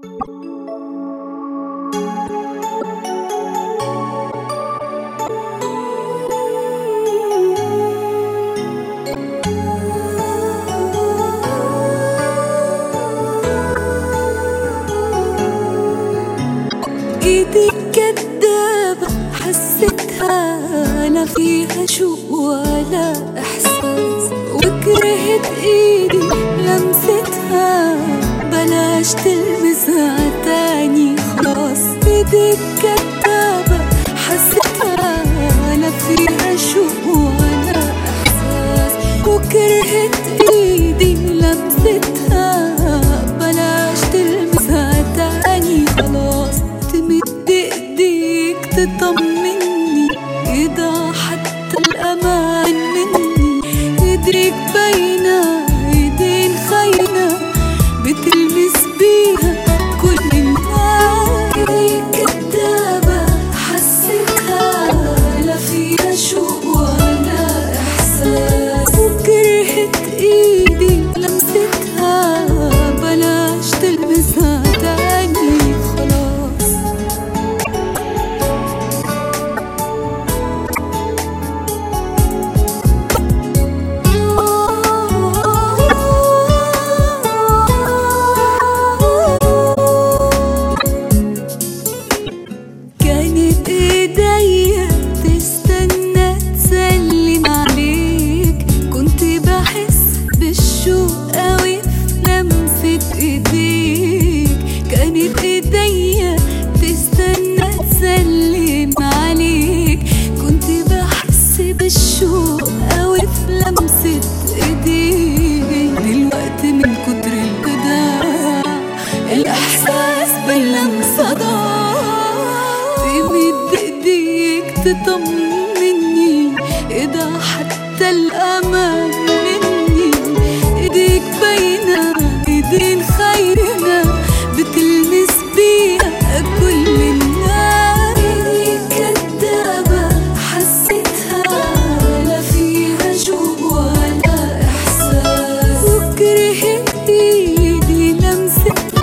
ايدك كدابة حسيتها لا فيها شوق ولا احساس، وكرهت ايدي لمستها بلاش تلمسها تاني خلاص. ايدك كدابة حسيتها لا فيها شوق ولا احساس، وكرهت ايدي لمستها بلاش تلمسها تاني خلاص. تمد ايديك تطمني اذا حتى الامان مني، ايديك باينة ايدين خاينة بتلمس بيها كل الناس. ايديك كدابة حسيتها لا فيها شوق ولا احساس، وكرهت ايدي لمستها بلاش تلمسها تاني خلاص. كانت ايديا تستنى تسلم عليك، كنت بحس بالشوق اوي في لمسة ايديك. كانت ايديا تستنى تسلم عليك، كنت بحس بالشوق اوي في لمسة ايديك. دلوقتي من كتر الخداع الاحساس باللمسة ضاع. تمد ايديك تطمني اذا حتى الامان مني، ايديك باينة ايدين خاينة بتلمس بيها كل الناس. ايديك كدابة حسيتها لا فيها شوق ولا احساس، وكرهت ايدي لمستها